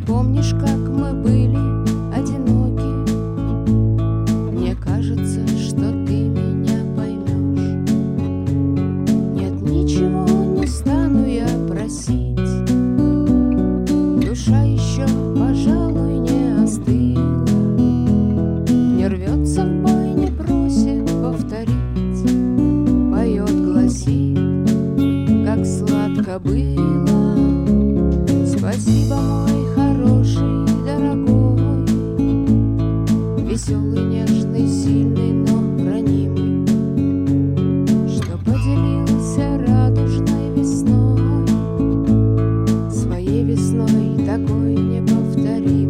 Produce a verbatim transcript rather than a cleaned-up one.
Помнишь, как мы были одиноки? Мне кажется, что ты меня поймешь. Нет, ничего не стану я просить. Душа еще, пожалуй, не остыла. Не рвется в бой, не просит повторить. Поет, гласит, как сладко было. Спасибо, мой хороший, дорогой, веселый, нежный, сильный, но ранимый, что поделился радужной весной, своей весной такой неповторимой.